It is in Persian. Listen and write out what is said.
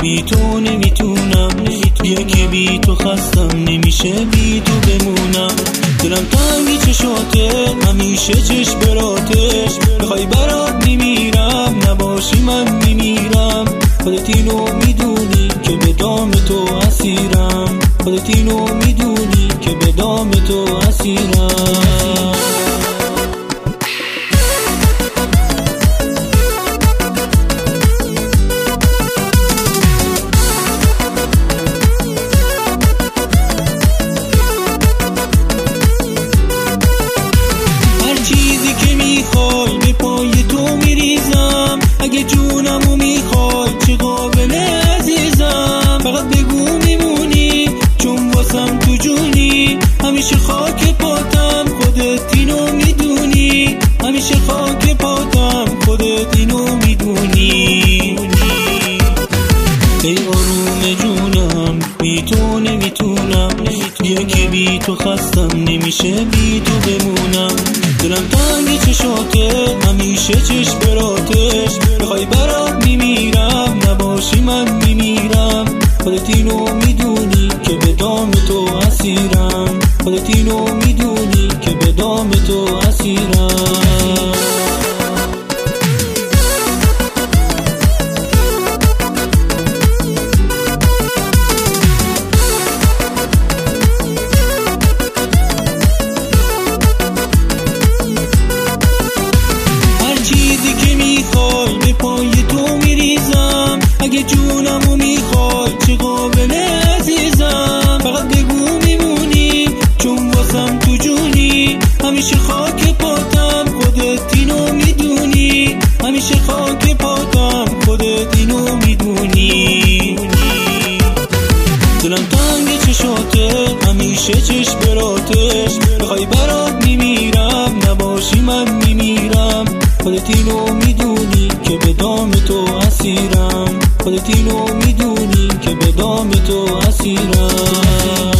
بی تو نمیتونم، بیا که بی تو خستم نمیشه بی تو بمونم. دلم تنگی چشاته همیشه چشم براتش، بخوای برات میمیرم نباشی من میمیرم. خودت اینو میدونی که به دام تو اسیرم، خودت اینو میدونی که به دام تو اسیرم. به پای تو میریزم، اگه جونمو میخوای چه قابله عزیزم. فقط بگو میمونی چون واسم تو جونی، همیشه خاک پاتم خودت اینو میدونی، همیشه خاک پاتم خودت اینو میدونی. ای آروم جونم بی تو نمیتونم، بیا که بی تو خستم نمیشه بی تو بمونم. دلم تنگی چشاته همیشه چشم براتش، بخوای برات میمیرم نباشی من میمیرم. خودت اینو میدونی که به دام تو اسیرم، خودت اینو میدونی که به دام تو اسیرم. به پای تو میریزم، اگه جونمو میخوای چه قابله عزیزم. فقط بگو میمونی چون واسم تو جونی، همیشه خاک پاتم خودت اینو میدونی، همیشه خاک پاتم خودت اینو میدونی. دلم تنگ چشاته همیشه چشم براتش، بخوای برات میمیرم نباشی من میمیرم. خودت اینو میدونی که به دام تو اسیرم، خودت اینو میدونی که به دام تو اسیرم.